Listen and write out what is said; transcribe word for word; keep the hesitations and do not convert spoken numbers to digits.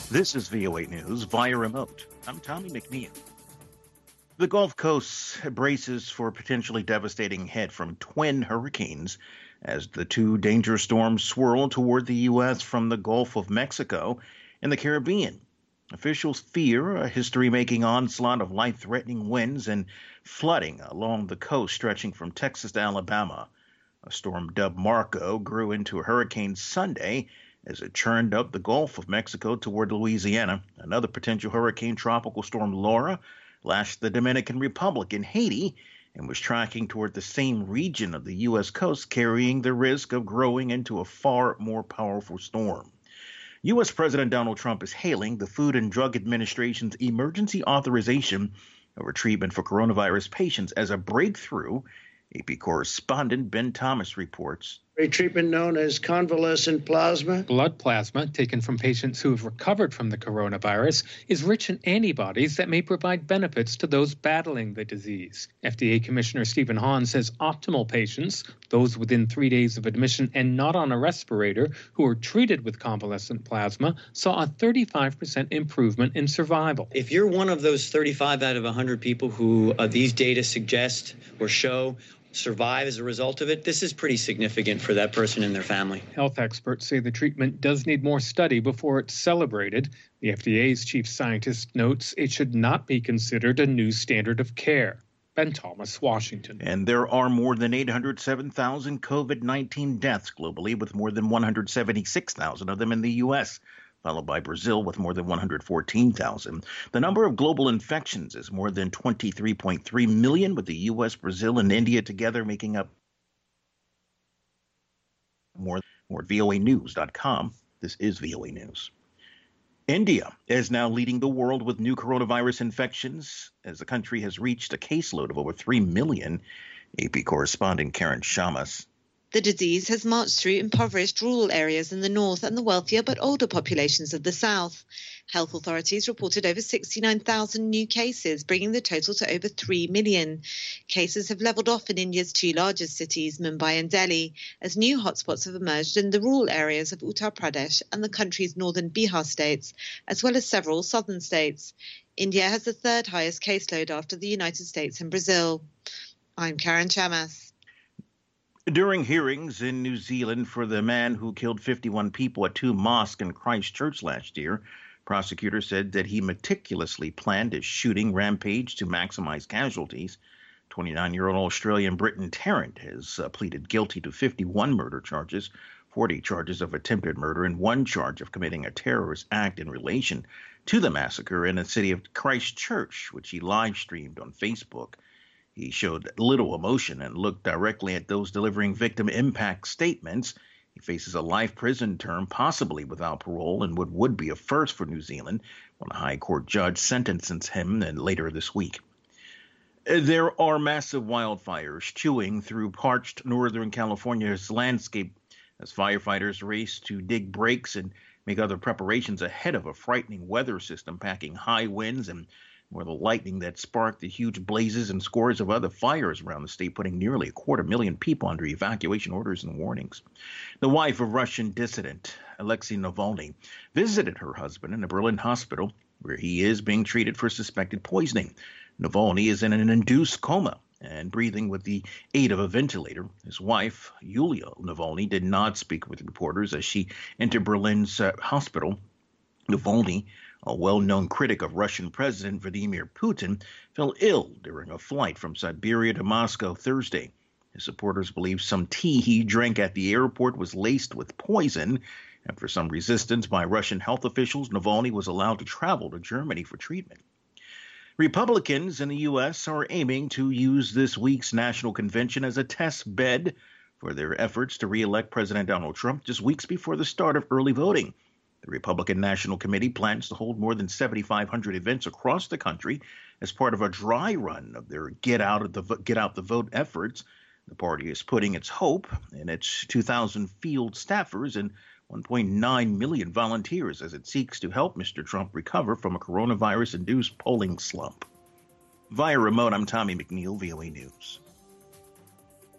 This is V O A News via remote. I'm Tommy McNeil. The Gulf Coast braces for a potentially devastating hit from twin hurricanes as the two dangerous storms swirl toward the U S from the Gulf of Mexico and the Caribbean. Officials fear a history-making onslaught of life-threatening winds and flooding along the coast stretching from Texas to Alabama. A storm dubbed Marco grew into a hurricane Sunday as it churned up the Gulf of Mexico toward Louisiana. Another potential hurricane, Tropical Storm Laura, lashed the Dominican Republic and Haiti and was tracking toward the same region of the U S coast, carrying the risk of growing into a far more powerful storm. U S President Donald Trump is hailing the Food and Drug Administration's emergency authorization of a treatment for coronavirus patients as a breakthrough. A P correspondent Ben Thomas reports. A treatment known as convalescent plasma. Blood plasma taken from patients who have recovered from the coronavirus is rich in antibodies that may provide benefits to those battling the disease. F D A Commissioner Stephen Hahn says optimal patients, those within three days of admission and not on a respirator, who are treated with convalescent plasma, saw a thirty-five percent improvement in survival. If you're one of those thirty-five out of one hundred people who uh, these data suggest or show survive as a result of it, this is pretty significant for that person and their family. Health experts say the treatment does need more study before it's celebrated. The F D A's chief scientist notes it should not be considered a new standard of care. Ben Thomas, Washington. And there are more than eight hundred seven thousand COVID nineteen deaths globally, with more than one hundred seventy-six thousand of them in the U S, followed by Brazil with more than one hundred fourteen thousand. The number of global infections is more than twenty-three point three million, with the U S, Brazil, and India together making up more. More at V O A news dot com. This is V O A News. India is now leading the world with new coronavirus infections as the country has reached a caseload of over three million. A P correspondent Karen Shamas. The disease has marched through impoverished rural areas in the north and the wealthier but older populations of the south. Health authorities reported over sixty-nine thousand new cases, bringing the total to over three million. Cases have levelled off in India's two largest cities, Mumbai and Delhi, as new hotspots have emerged in the rural areas of Uttar Pradesh and the country's northern Bihar states, as well as several southern states. India has the third highest caseload after the United States and Brazil. I'm Karen Chamas. During hearings in New Zealand for the man who killed fifty-one people at two mosques in Christchurch last year, prosecutors said that he meticulously planned a shooting rampage to maximize casualties. twenty-nine-year-old Australian Britton Tarrant has uh, pleaded guilty to fifty-one murder charges, forty charges of attempted murder, and one charge of committing a terrorist act in relation to the massacre in the city of Christchurch, which he live-streamed on Facebook. He showed little emotion and looked directly at those delivering victim impact statements. He faces a life prison term, possibly without parole, and what would be a first for New Zealand when a high court judge sentences him later this week. There are massive wildfires chewing through parched northern California's landscape as firefighters race to dig breaks and make other preparations ahead of a frightening weather system packing high winds and more the lightning that sparked the huge blazes and scores of other fires around the state, putting nearly a quarter million people under evacuation orders and warnings. The wife of Russian dissident Alexei Navalny visited her husband in a Berlin hospital where he is being treated for suspected poisoning. Navalny is in an induced coma and breathing with the aid of a ventilator. His wife, Yulia Navalny, did not speak with reporters as she entered Berlin's uh, hospital. Navalny, a well-known critic of Russian President Vladimir Putin, fell ill during a flight from Siberia to Moscow Thursday. His supporters believe some tea he drank at the airport was laced with poison. After some resistance by Russian health officials, Navalny was allowed to travel to Germany for treatment. Republicans in the U S are aiming to use this week's national convention as a test bed for their efforts to re-elect President Donald Trump just weeks before the start of early voting. The Republican National Committee plans to hold more than seventy-five hundred events across the country as part of a dry run of their get out of the get out the vote efforts. The party is putting its hope in its two thousand field staffers and one point nine million volunteers as it seeks to help Mister Trump recover from a coronavirus-induced polling slump. Via remote, I'm Tommy McNeil, V O A News.